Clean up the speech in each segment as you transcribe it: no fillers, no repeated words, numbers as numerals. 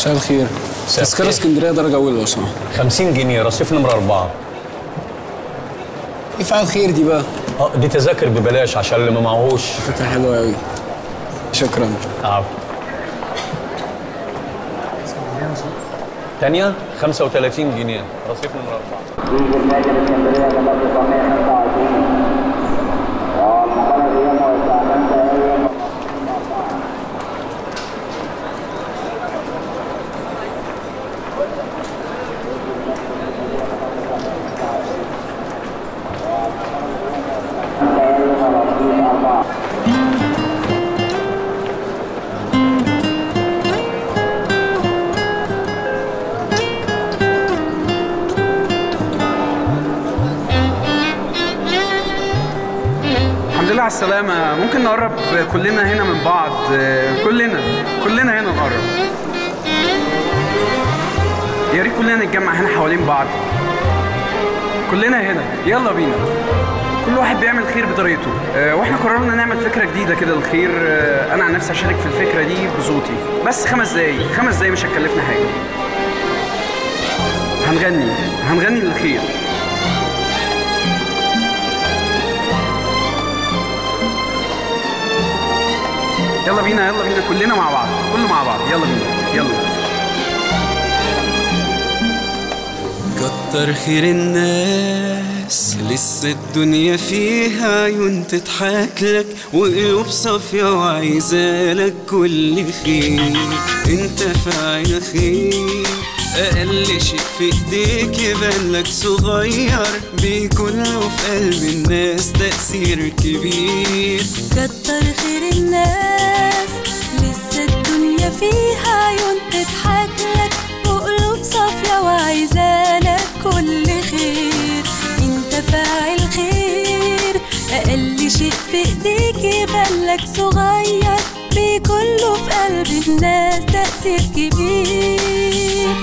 مساء الخير. تذكرة اسكندرية درجة أولى لو سمحت. 50 جنيه رصيف نمرة 4. إيه فعل خير دي بقى؟ دي تذاكر ببلاش عشان اللي ما معهوش. فكرة حلوة أوي. شكرا. عفو. تانية 35 جنيه رصيف نمرة 4. على السلامة. ممكن نقرب كلنا هنا من بعض، كلنا هنا نقرب. يا ريت كلنا نتجمع هنا حوالين بعض، كلنا هنا. يلا بينا. كل واحد بيعمل خير بطريقته، واحنا قررنا نعمل فكرة جديدة كده للخير. انا عن نفسي هشارك في الفكرة دي بصوتي، بس 5 دقايق مش هتكلفنا حاجة. هنغني للخير. يلا بينا كلنا مع بعض، كله مع بعض. يلا بينا يلا. كتر خير الناس لسه الدنيا فيها عيون تضحك لك وقلوب صافية وعايزالك كل خير. انت فاعل خير، أقل شيء في ايديك يبان لك صغير، بيكون له في قلب الناس تأثير كبير. كتر خير الناس لسه الدنيا فيها عيون تضحك لك وقلوب صافية وعايزالك كل خير. انت فاعل خير، أقل شيء في ايديك يبان لك صغير، بيكون له في قلب الناس تأثير كبير.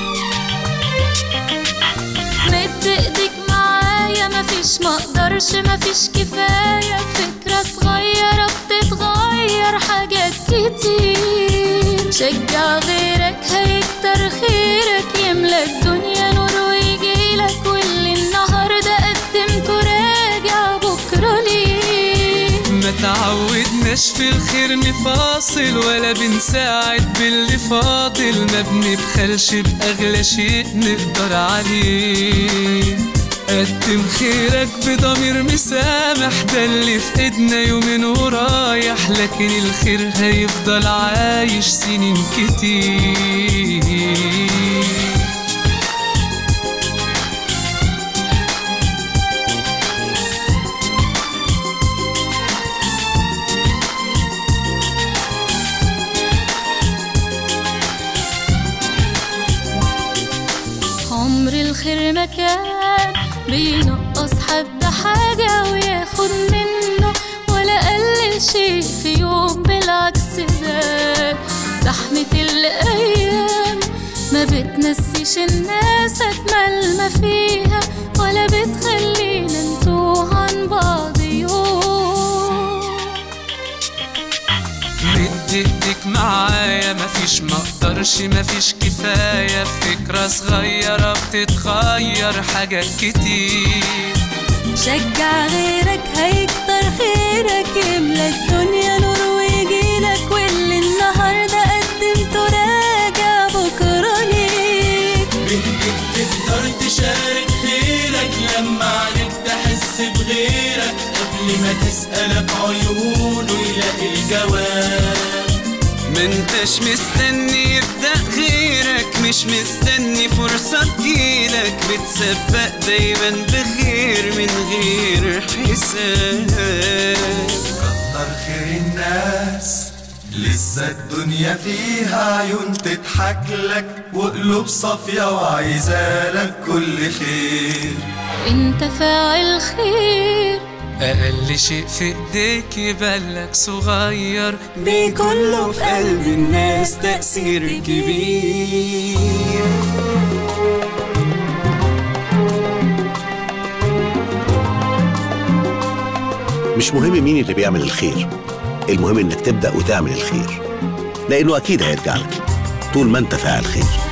مد ايديك معايا، مفيش مقدرش مفيش كفاية، فكرة صغيرة بتتغير حاجات كتير. شجع غيرك هيكتر خيرك، يملى الدنيا نور ويجيلك، واللي النهاردة قدمته راجع بكرة ليه. ما تعودناش في الخير نفاصل ولا بنساعد باللي فاضل، ما بنبخلش بأغلى شيء نقدر عليه. قدم خيرك بضمير مسامح، ده اللي في ايدنا يومين ورايح، لكن الخير هيفضل عايش سنين كتير. عمر الخير مكان بينقص حد حاجة وياخد منه، ولا قلل شيء في يوم، بالعكس زاد. زحمة الأيام ما بتنسيش الناس أجمل ما فيها، ولا بتخلينا نتوه عن بعض يوم. مد ايديك معايا، مفيش مقدرش مفيش كفاية، فكرة صغيرة بتتغير حاجات كتير. شجع غيرك هيكتر خيرك، يملى الدنيا نور ويجيلك، واللي النهاردة قدمته راجع بكرة ليك. بإيدك تقدر تشارك خيرك، لما عليك تحس بغيرك، قبل ما تسألك عيونه يلاقي الجواب. ما انتش مستني يبدأ غيرك، مش مستني فرصة تجيلك، بتسبق دايما بخير من غير حساب. كتر خير الناس لسه الدنيا فيها عيون تضحك لك وقلوب صافية وعايزالك كل خير. انت فاعل خير، أقل شيء في ايديك يبانلك صغير، بيكون له في قلب الناس تأثير كبير. مش مهم مين اللي بيعمل الخير، المهم انك تبدأ وتعمل الخير، لأنه أكيد هيرجع لك. طول ما انت فاعل خير.